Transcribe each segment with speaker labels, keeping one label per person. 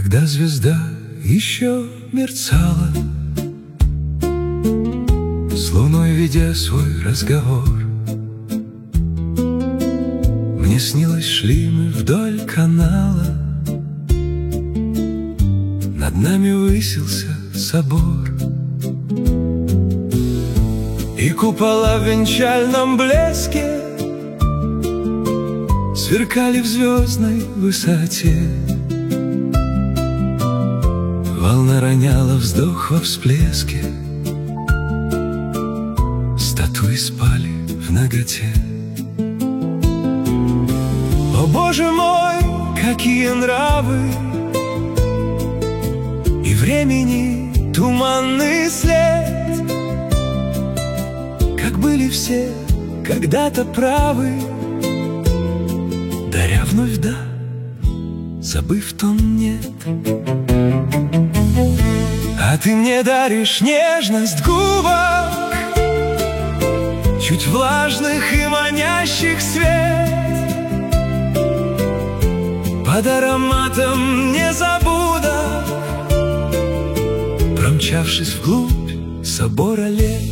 Speaker 1: Когда звезда еще мерцала, с луной ведя свой разговор, мне снилось, шли мы вдоль канала, над нами высился собор, и купола в венчальном блеске сверкали в звездной высоте. Волна роняла вздох во всплеске, статуи спали в наготе. О, Боже мой, какие нравы! И времени туманный след, как были все когда-то правы, даря вновь да, забыв тон нет. А ты мне даришь нежность губок, чуть влажных и манящих свет, под ароматом незабудок, промчавшись вглубь собора лет.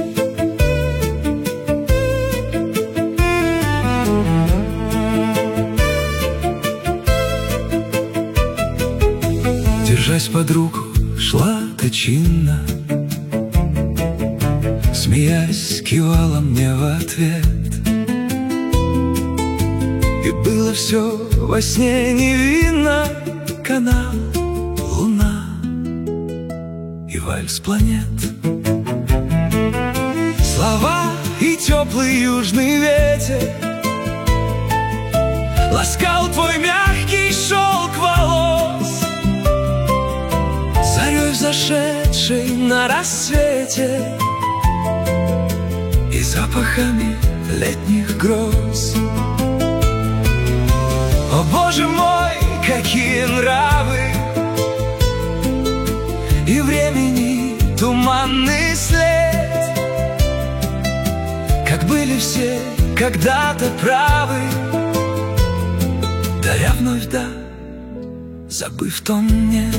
Speaker 1: Держась под руку, шла ты чинно, смеясь, кивала мне в ответ. И было все во сне невинно: канал, луна и вальс планет. Слова и теплый южный ветер ласкал твой мягкий шелк волос, зарей взошедшей на рассвете и запахами летних гроз. О, Боже мой, какие нравы! И времени туманный след, как были все когда-то правы, даря вновь да, забыв тон нет.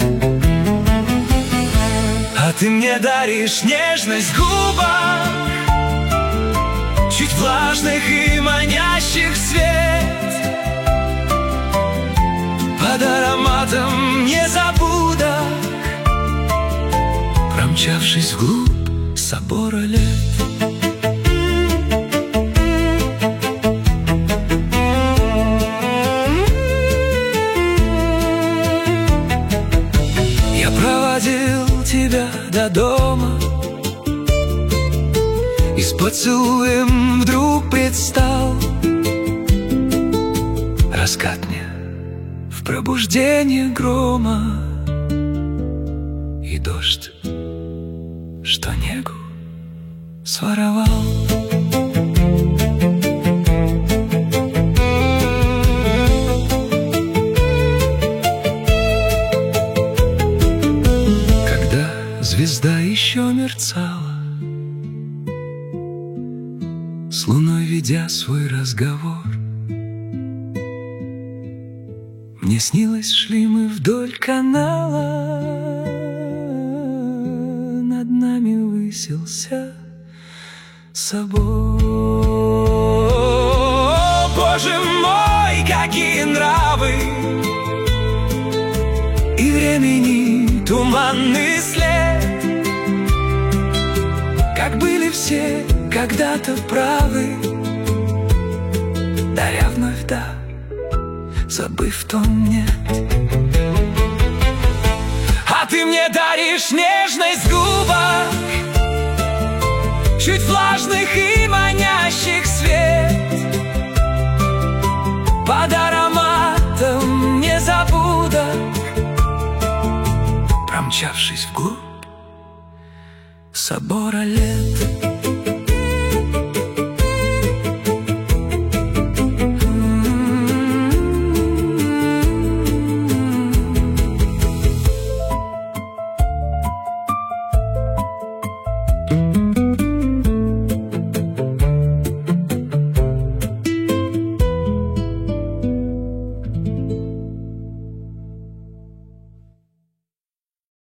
Speaker 1: А ты мне даришь нежность губок, чуть влажных и манящих свет, под ароматом незабудок, промчавшись вглубь собора лет. Я проводил тебя до дома и с поцелуем вдруг предстал. Раскат мне в пробуждение грома и дождь, что негу своровал. Когда звезда еще мерцала, с луной ведя свой разговор, мне снилось, шли мы вдоль канала, над нами высился собор. О, Боже мой, какие нравы! И времени туманный след, как были все когда-то правы, даря вновь да, забыв тон нет. А ты мне даришь нежность губок, чуть влажных и манящих свет, под ароматом незабудок, промчавшись вглубь собор.